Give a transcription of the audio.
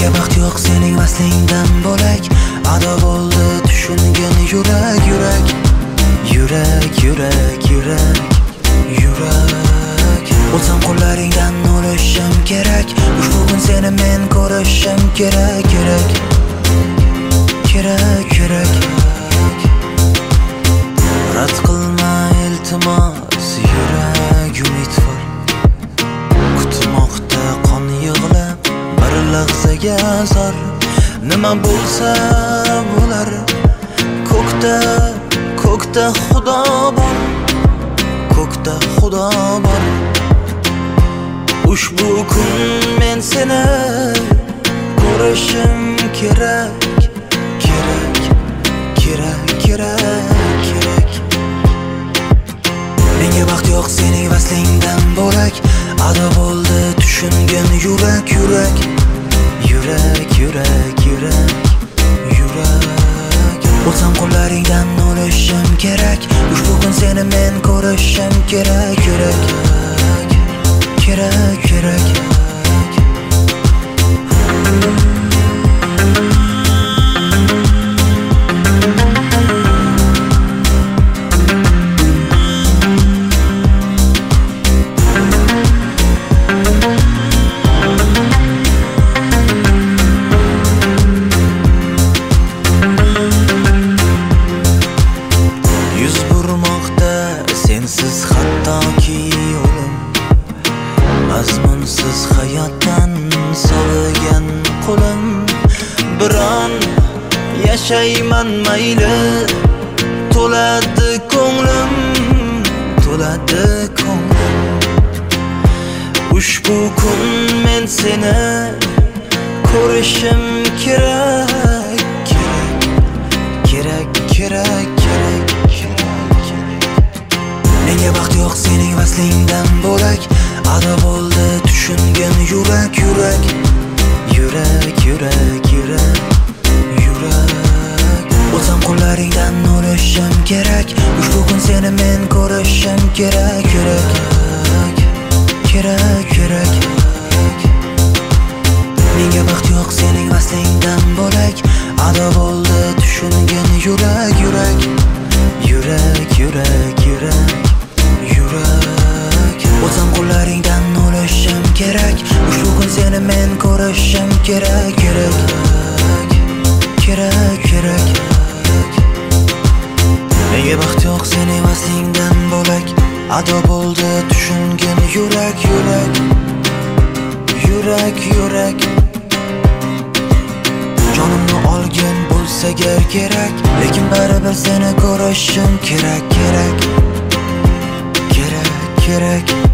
Menga baxt yo'q sening vaslingdan bo'lak. Ado bo'ldi tushungan yurak, yurak, yurak, yurak, yurak, yurak. O'lsam qo'llaringdan o'lishim kerak. Ushbu kun seni men ko'rishim kerak, kerak, kerak, kerak. Rad qilma iltimos, yurak umidvor. Kutmoqda qon yig'lab bir lahzaga zor. Nima bo'lsa bo'lar, ko'kda, ko'kda Xudo bor, ko'kda Xudo bor. Ushbu kun men seni ko'rishim kerak, kerak, kerak, kerak, kerak. Menga baxt yo'q sening vaslingdan bo'lak. Ado bo'ldi tushungan yurak, yurak, yurak, yurak, yurak, yurak. O'lsam qo'llaringdan o'lishim kerak. Ushbu kun seni men ko'rishim kerak, kerak, kerak, kerak. Sensiz hattoki o'lim, mazmunsiz hayotdan sovigan qo'lim. Biron yashayman mayli, to'ladi ko'nglim, to'ladi ko'nglim. Ushbu kun men seni ko'rishim kerak, kerak, kerak, kerak, kerak. Menga baxt yo'q sening vaslingdan bo'lak. Ado bo'ldi tushungan yurak, yurak, yurak, yurak, yurak, yurak. O'lsam qo'llaringdan o'lishim kerak. Ushbu kun seni men ko'rishim kerak, kerak, kerak, kerak. Menga baxt yo'q sening vaslingdan bo'lak. Ado bo'ldi tushungan yurak, yurak, yurak, yurak, yurak, yurak. O'lsam qo'llaringdan o'lishim kerak. Ushbu kun seni men ko'rishim kerak, kerak, kerak, kerak. Menga baxt yo'q sening vaslingdan bo'lak. Ado bo'ldi tushungan yurak, yurak, yurak, yurak. Jonimni olgan bo'lsa gar kerak, lekin baribir seni ko'rishim kerak, kerak, kerak, kerak.